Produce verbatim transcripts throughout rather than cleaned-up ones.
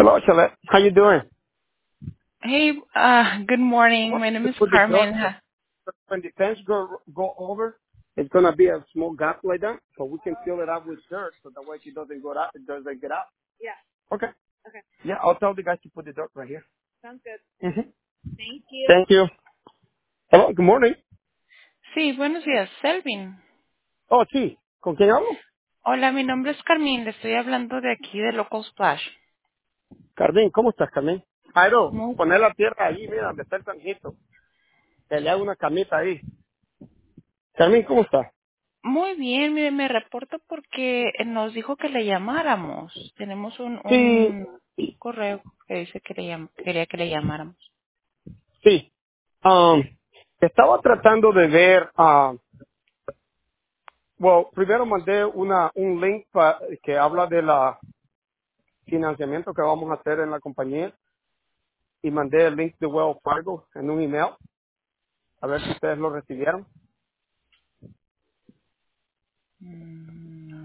Hello, Charlotte. How you doing? Hey, uh, good morning. Well, My name to is put the door, Carmen. Huh? when the fence go go over, it's gonna be a small gap like that, so we can fill it up with dirt, so that way it doesn't go out. It doesn't get out. Yeah. Okay. Okay. Yeah, I'll tell the guys to put the dirt right here. Sounds good. hmm Thank you. Thank you. Hello. Good morning. Sí, buenos días, Selvin. Oh, sí. ¿Con quién hablo? Hola, mi nombre es Carmen. Le estoy hablando de aquí de Local Splash. Carmen, ¿cómo estás, Carmen? Jairo, Muy, poner la tierra ahí, mira, donde está el tanjito. Que le hago una camita ahí. Carmen, ¿cómo estás? muy bien, mire, me reporto porque nos dijo que le llamáramos. Tenemos un, Sí, un correo que dice que le llam- quería que le llamáramos. sí. Um, estaba tratando de ver, ah, bueno, primero mandé una, un link pa- que habla de la financiamiento que vamos a hacer en la compañía y mandé el link de Wells Fargo en un email, a ver si ustedes lo recibieron. Mm,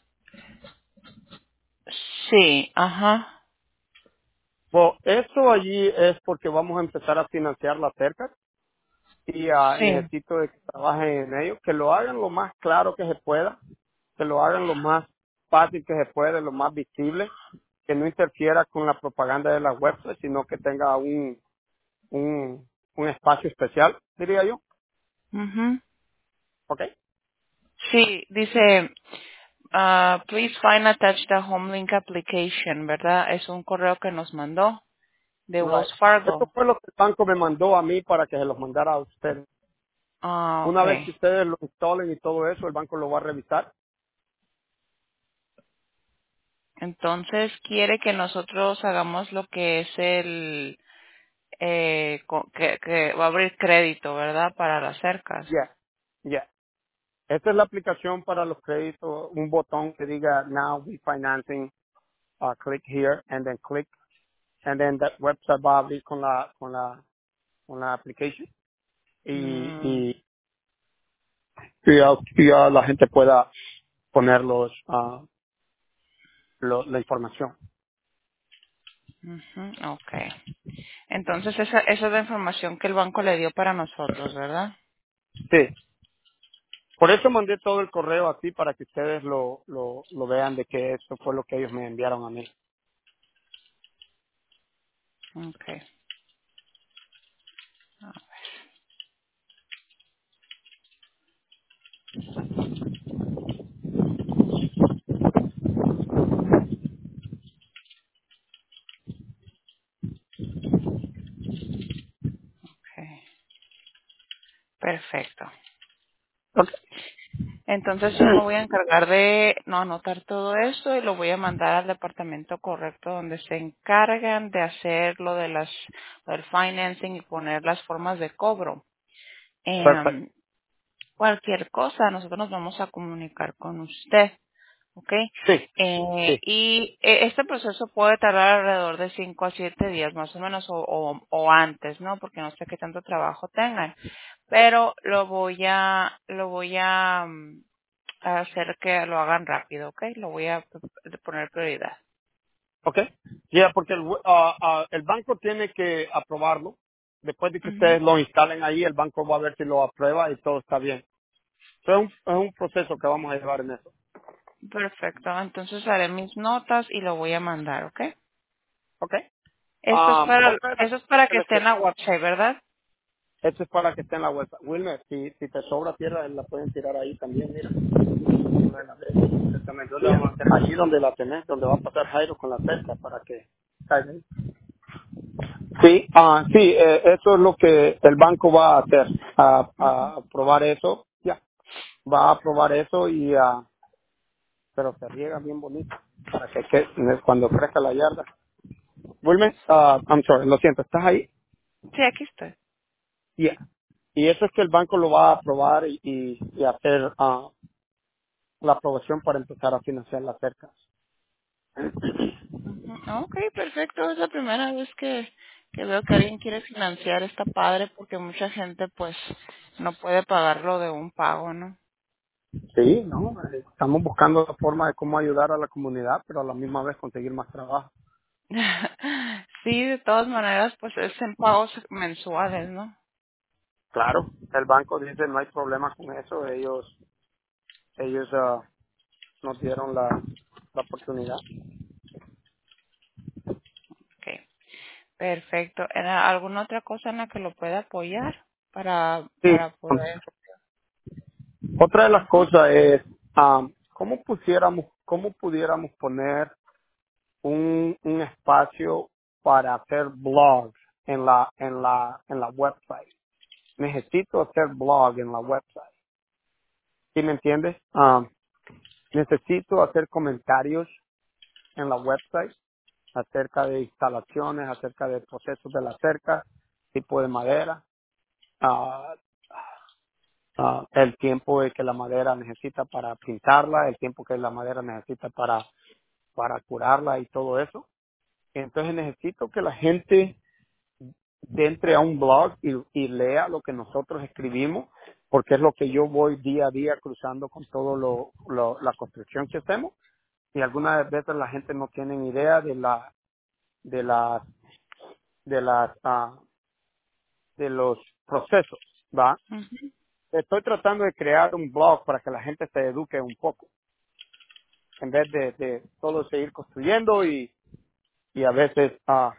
Sí, ajá. Bueno, eso allí es porque vamos a empezar a financiar la cerca y ah, Sí. necesito de que trabajen en ello, que lo hagan lo más claro que se pueda, que lo hagan lo más fácil que se pueda, lo más visible, que no interfiera con la propaganda de la website, sino que tenga un, un, un espacio especial, diría yo. Ujú. ¿Ok? Sí, dice, ah, please find attached the home link application, ¿verdad? Es un correo que nos mandó de Right. Wells Esto Fargo. fue lo que el banco me mandó a mí para que se los mandara a ustedes. Ah, Una vez okay. que ustedes lo instalen y todo eso, el banco lo va a revisar. Entonces quiere que nosotros hagamos lo que es el eh, co- que, que va a abrir crédito, ¿verdad? Para las cercas. Yeah, yeah. Esta es la aplicación para los créditos, un botón que diga Now We Financing, uh, click here, and then click, and then that website va a abrir con la, con la, con la application y, Mm, y, y, ya- y ya la gente pueda poner los, ah, lo- la información. ujú, okay. Entonces esa, esa es la información que el banco le dio para nosotros, ¿verdad? Sí. Por eso mandé todo el correo así para que ustedes lo, lo, lo vean de que eso fue lo que ellos me enviaron a mí. Okay. Okay. Perfecto. Ok. Entonces yo me voy a encargar de no anotar todo esto y lo voy a mandar al departamento correcto donde se encargan de hacer lo de las del financing y poner las formas de cobro. Perfecto. Em, cualquier cosa, nosotros nos vamos a comunicar con usted, ¿ok? Sí, Eh, sí. y eh, este proceso puede tardar alrededor de cinco a siete días más o menos o, o, o antes, ¿no? Porque no sé qué tanto trabajo tengan, pero lo voy a lo voy a, mm, a hacer que lo hagan rápido, ¿ok? Lo voy a p- poner prioridad. Ok. Ya, porque el, we- ah, ah, el banco tiene que aprobarlo. Después de que Ujú. ustedes lo instalen ahí, el banco va a ver si lo aprueba y todo está bien. Eso es un, es un proceso que vamos a llevar en eso. Perfecto, entonces haré mis notas y lo voy a mandar, ¿ok? Ok. Esto es Um, para otra de las eso es cosas para que que les esté en quería- la website, ¿verdad? esto es para que esté en la web. Wilmer, si, si te sobra tierra, la pueden tirar ahí también, mira. Exactamente. ¿Dónde vamos a hacer? Allí donde la tenés, donde va a pasar Jairo con la cerca para que caiga ahí. Sí, ah, sí, eh, eso es lo que el banco va a hacer, a, Ujú. a aprobar eso, ya, va a aprobar eso y, ah, pero se riega bien bonito para que, que cuando crezca la yarda. Wilmer, ah, I'm sorry, lo siento, ¿estás ahí? Sí, aquí estoy. Yeah. Y eso es que el banco lo va a aprobar y, y, y hacer ah, la aprobación para empezar a financiar las cercas. Ujú. Ok, perfecto. Es la primera vez que, que veo que alguien quiere financiar. Está padre porque mucha gente pues no puede pagarlo de un pago, ¿no? Sí, no, eh, estamos buscando la forma de cómo ayudar a la comunidad, pero a la misma vez conseguir más trabajo. Sí, de todas maneras, pues es en pagos mensuales, ¿no? Claro, el banco dice no hay problema con eso, ellos ellos ah, nos dieron la, la oportunidad. Okay, perfecto. ¿Era alguna otra cosa en la que lo pueda apoyar para, Sí, para poder? otra de las cosas es ah, cómo pusiéramos, cómo pudiéramos poner un, un espacio para hacer blogs en la en la en la website. Necesito hacer blog en la website. ¿Sí me entiendes? Ah, necesito hacer comentarios en la website acerca de instalaciones, acerca del proceso de la cerca, tipo de madera, ah, ah, el tiempo que la madera necesita para pintarla, el tiempo que la madera necesita para, para curarla y todo eso. Entonces necesito que la gente entre a un blog y, y lea lo que nosotros escribimos, porque es lo que yo voy día a día cruzando con todo lo, lo- la construcción que hacemos. Y algunas veces la gente no tiene idea de la de las de las ah, de los procesos, ¿va? Ujú, Estoy tratando de crear un blog para que la gente se eduque un poco, en vez de, de solo seguir construyendo y, y a veces ah,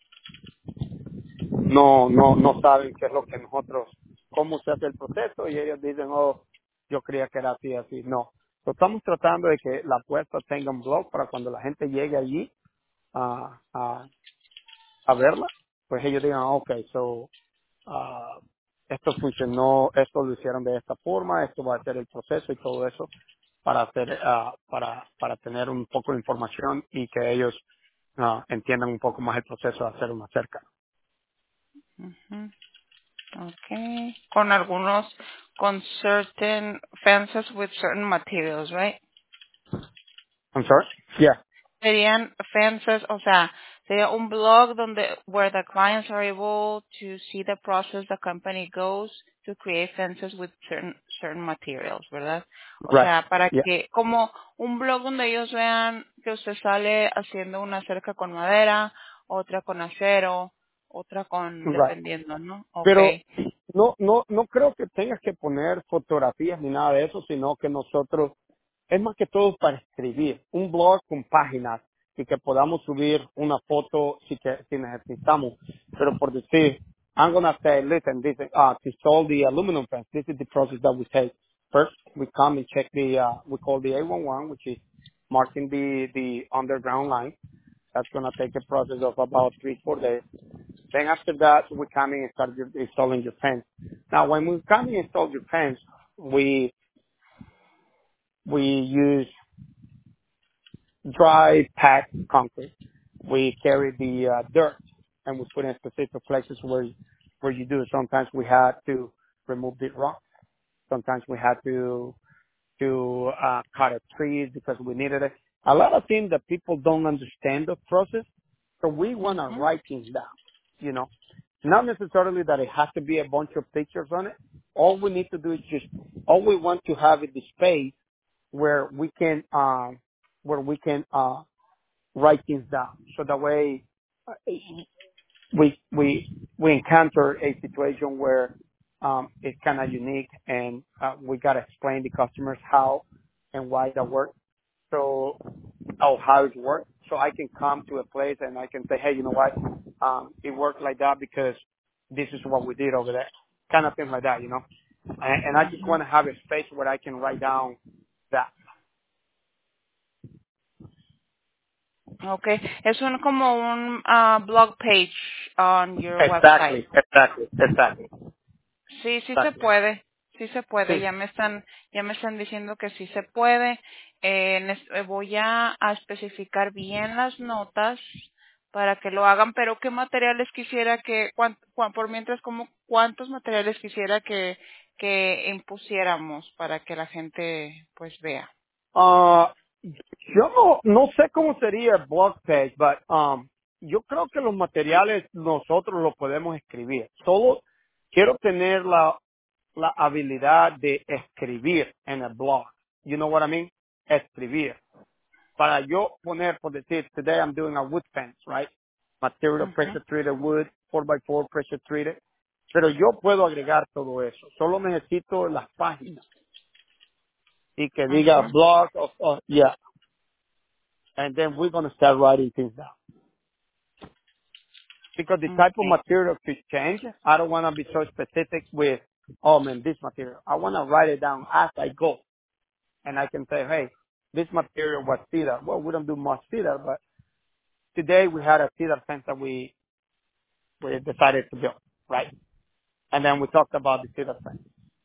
no, no, no saben qué es lo que nosotros, cómo se hace el proceso y ellos dicen, oh, yo creía que era así, así. No. So, estamos tratando de que la puerta tenga un blog para cuando la gente llegue allí a, a, a verla, pues ellos digan, ok, so, ah, esto funcionó, esto lo hicieron de esta forma, esto va a ser el proceso y todo eso para hacer, ah, para, para tener un poco de información y que ellos ah, entiendan un poco más el proceso de hacer una cerca. ujú. Okay. Con algunos, con certain fences with certain materials, right? I'm sorry? Yeah, Serían fences, o sea, sería un blog donde where the clients are able to see the process the company goes to create fences with certain certain materials, ¿verdad? O right. sea, para Yeah, que como un blog donde ellos vean que usted sale haciendo una cerca con madera, otra con acero, otra con right. dependiendo, ¿no? Pero Okay. no, no, no creo que tengas que poner fotografías ni nada de eso, sino que nosotros, es más que todo para escribir, un blog con páginas y que podamos subir una foto si, que, si necesitamos. Pero por decir, I'm gonna say, listen, this, uh, to install the aluminum fence, this is the process that we take. First, we come and check the, uh, we call the A one one, which is marking the, the underground line. That's gonna take a process of about three, four days. Then after that, we come in and start your- installing your fence. Now, when we come in and install your fence, we we use dry packed concrete. We carry the uh, dirt and we put in specific places where where you do. Sometimes we had to remove the rock. Sometimes we had to to uh, cut a trees because we needed it. A lot of things that people don't understand the process, so we want to Ujú, write things down. You know, not necessarily that it has to be a bunch of pictures on it. All we need to do is just all we want to have is the space where we can um where we can uh write things down. So that way uh, we we we encounter a situation where um, it's kind of unique, and uh, we gotta explain to customers how and why that works. So, oh, how it works. So I can come to a place and I can say, hey, you know what? Um, it worked like that because this is what we did over there. Kind of thing like that, you know. And, and I just ujú. want to have a space where I can write down that. Okay. Es un como un ah, blog page on your website. Exactly, exactly, exactly, Sí, sí se exactly. puede, sí se puede. Sí. Ya me están, ya me están diciendo que sí se puede. Eh, nes- eh, voy a, a especificar bien las notas para que lo hagan. Pero qué materiales quisiera que, cuan- cuan- por mientras, como cuántos materiales quisiera que que impusiéramos para que la gente pues vea. Uh, yo no, no sé cómo sería el blog page, but um, yo creo que los materiales nosotros los podemos escribir. Solo quiero tener la, la habilidad de escribir en el blog. You know what I mean? Escribir. para yo poner, por decir, today I'm doing a wood fence, right? Material Ujú, pressure treated wood, four by four pressure treated. Pero yo puedo agregar todo eso. Solo necesito las páginas y que diga ujú, blog of, of yeah. And then we're going to start writing things down. Because the type of okay, material could change. I don't want to be so specific with, oh man, this material. I want to write it down as I go. And I can say, hey, this material was cedar. Well, we don't do much cedar, but today we had a cedar fence that we, we decided to build, right? And then we talked about the cedar fence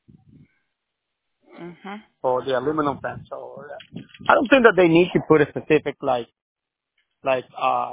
ujú. or the aluminum fence. So uh, I don't think that they need to put a specific like, like, uh,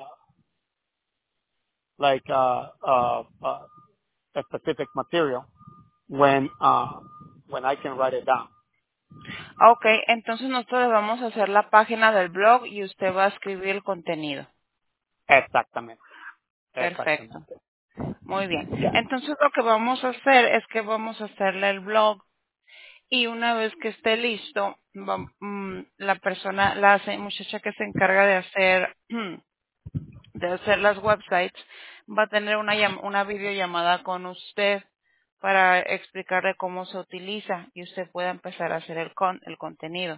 like, uh, uh, uh, a specific material when, uh, when I can write it down. Okay, entonces nosotros vamos a hacer la página del blog y usted va a escribir el contenido. Exactamente. Perfecto. Exactamente. Muy bien. Yeah. Entonces lo que vamos a hacer es que vamos a hacerle el blog y una vez que esté listo, va- mm, la persona, la se- muchacha que se encarga de hacer de hacer las websites va a tener una llam- una videollamada con usted para explicarle cómo se utiliza y usted pueda empezar a hacer el con el contenido.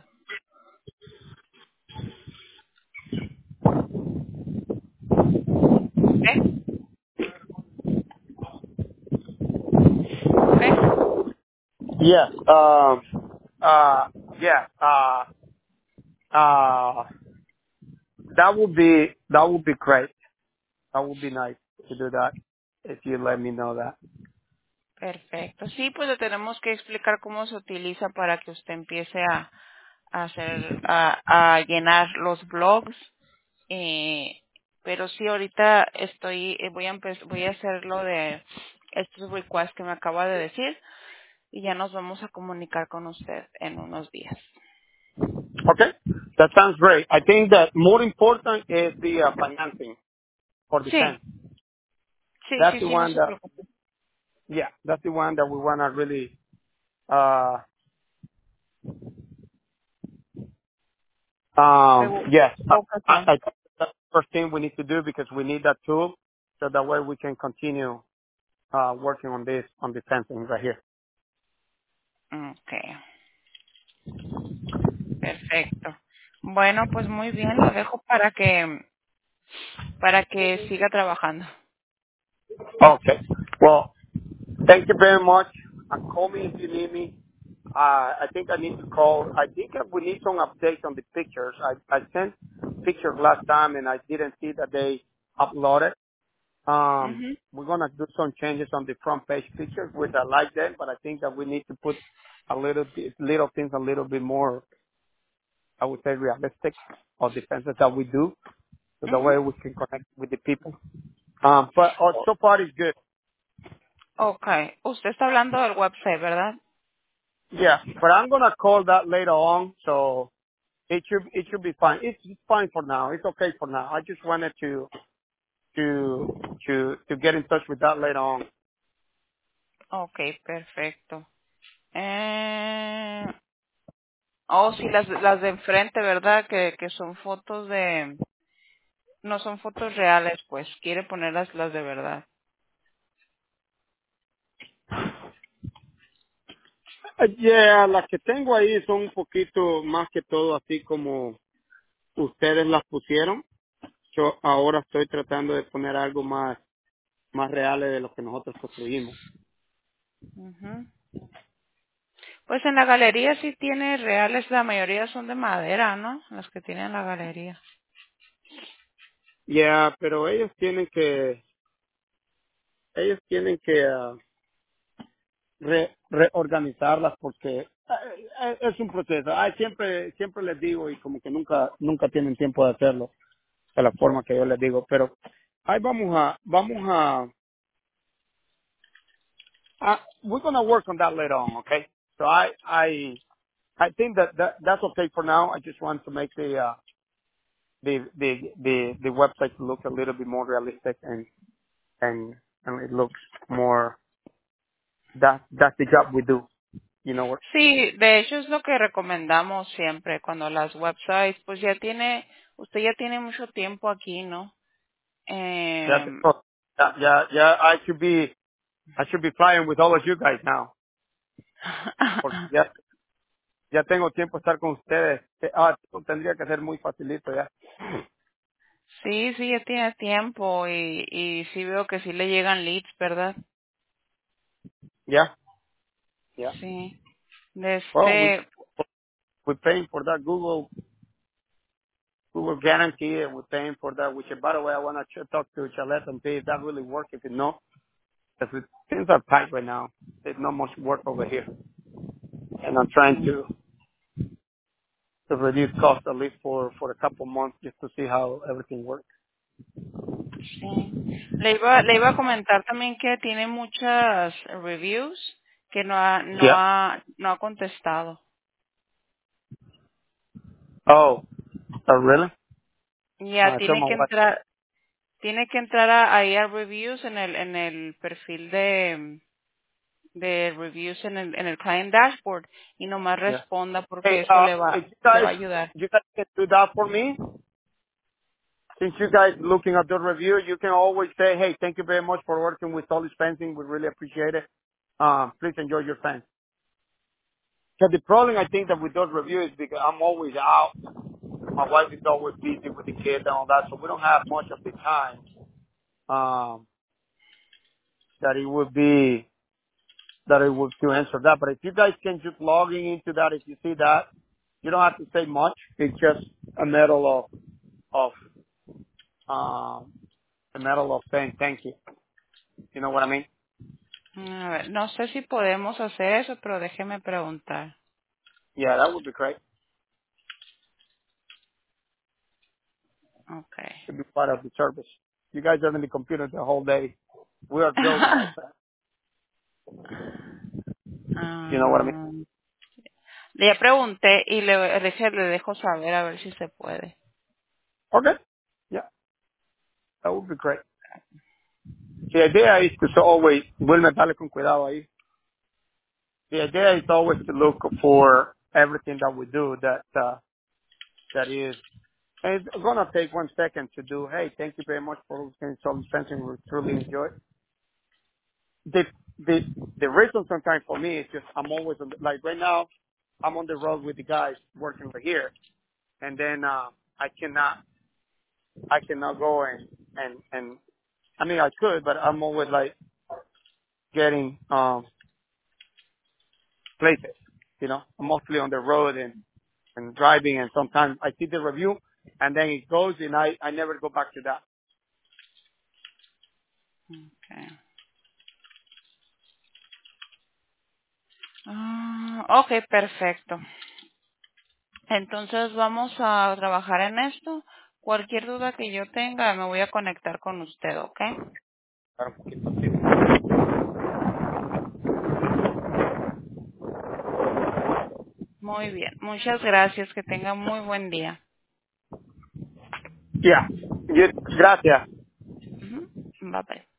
¿Ok? ¿Ok? Yes. Um, uh, yeah. Uh, uh, that would be, that would be great. That would be nice to do that if you let me know that. Perfecto. Sí, pues le tenemos que explicar cómo se utiliza para que usted empiece a, a hacer, a, a llenar los blogs. Eh, pero sí, ahorita estoy, eh, voy a empezar, voy a hacer lo de estos requests que me acaba de decir y ya nos vamos a comunicar con usted en unos días. Okay. That sounds great. I think that more important is the uh, financing for the Sí, fence. sí, That's sí, the sí, no one se that, preocupe. yeah, that's the one that we want to really, uh, um, Segu- yes, I, focus I, on. I think that's the first thing we need to do because we need that tool so that way we can continue, uh, working on this, on the fencing right here. Okay, perfecto. Bueno, pues muy bien, lo dejo para que para que siga trabajando. Okay. Well, thank you very much. And call me if you need me. Uh, I think I need to call. I think we need some updates on the pictures. I, I sent pictures last time and I didn't see that they uploaded. Um, Ujú. we're gonna do some changes on the front page pictures, which I like them, but I think that we need to put a little bit, little things a little bit more, I would say, realistic of the fences that we do, so that Ujú. way we can connect with the people. Um, but uh, so far it's good. Okay, usted está hablando del website, ¿verdad? Yeah, but I'm gonna call that later on, so it should it should be fine. It's, it's fine for now. It's okay for now. I just wanted to to to to get in touch with that later on. Okay, perfecto. Eh, oh, sí, las las de enfrente, ¿verdad? Que que son fotos de no son fotos reales, pues quiere ponerlas las de verdad. Uh, Yeah, las que tengo ahí son un poquito más que todo así como ustedes las pusieron. Yo ahora estoy tratando de poner algo más más reales de lo que nosotros construimos. Ujú. Pues en la galería sí tiene reales, la mayoría son de madera, ¿no? Las que tienen la galería. Yeah, pero ellos tienen que ellos tienen que uh, re- reorganizarlas porque eh, eh, es un proceso. Ay, siempre siempre les digo y como que nunca nunca tienen tiempo de hacerlo de la forma que yo les digo, pero ahí vamos a vamos a, a we're gonna work on that later on, okay? So I I I think that, that that's okay for now. I just want to make the uh the the the the website look a little bit more realistic and and and it looks more that that's the job we do. You know what? Sí, de hecho es lo que recomendamos siempre cuando las websites, pues ya tiene, usted ya tiene mucho tiempo aquí, ¿no? Ya, Eh, tengo- ya, ya, ya, I should be, I should be flying with all of you guys now. Porque ya, ya tengo tiempo de estar con ustedes. Eh, Ah, tendría que ser muy facilito ya. sí, sí, ya tiene tiempo y, y sí veo que sí le llegan leads, ¿verdad? Yeah, yeah. Sí. Well, we, Este, we're paying for that Google, Google guarantee, and we're paying for that, which, by the way, I want to talk to Charlotte and see if that really works. If it no, because things are tight right now. There's not much work over here. And I'm trying to, to reduce costs at least for, for a couple months just to see how everything works. sí. Le iba, le iba a comentar también que tiene muchas reviews que no ha, no Yeah. ha, no ha contestado. Oh, oh really? Ya Uh, tell tiene my que wife. entrar, tiene que entrar a, ahí a reviews en el, en el perfil de, de reviews en el, en el client dashboard y nomás Yeah. responda Hey, porque eso uh, le if va, you le guys, va a ayudar. you guys can do that for me. Since you guys looking at the review, you can always say, hey, thank you very much for working with Solid Fencing. We really appreciate it. Um, please enjoy your fence. So the problem I think that with those reviews is because I'm always out. My wife is always busy with the kids and all that, so we don't have much of the time um, that it would be that it would to answer that. But if you guys can just logging into that, if you see that, you don't have to say much. It's just a medal of of um, a medal of saying thank you. You know what I mean? A ver, no sé si podemos hacer eso, pero déjeme preguntar. Yeah, that would be great. Okay. To be part of the service. You guys are in the computer the whole day. We are building our fence. You know what I mean? Ah, le pregunté y le, dejé- le dejo saber a ver si se puede. Okay. Yeah, that would be great. The idea is to always, Wilmer, dale con cuidado ahí. The idea is always to look for everything that we do that, uh, that is, and it's gonna take one second to do, hey, thank you very much for listening to fencing. We truly enjoy it. The, the, the reason sometimes for me is just I'm always on the, like right now, I'm on the road with the guys working over here. And then, uh, I cannot, I cannot go and, and, and, I mean, I could, but I'm always like getting, um, places, you know, I'm mostly on the road and, and driving, and sometimes I see the review and then it goes and I, I never go back to that. Okay. Ah, ok, perfecto. Entonces vamos a trabajar en esto. Cualquier duda que yo tenga, me voy a conectar con usted, ¿ok? Para un poquito así. Muy bien. Muchas gracias. Que tenga muy buen día. Yeah. You, gracias. Ujú. Bye bye.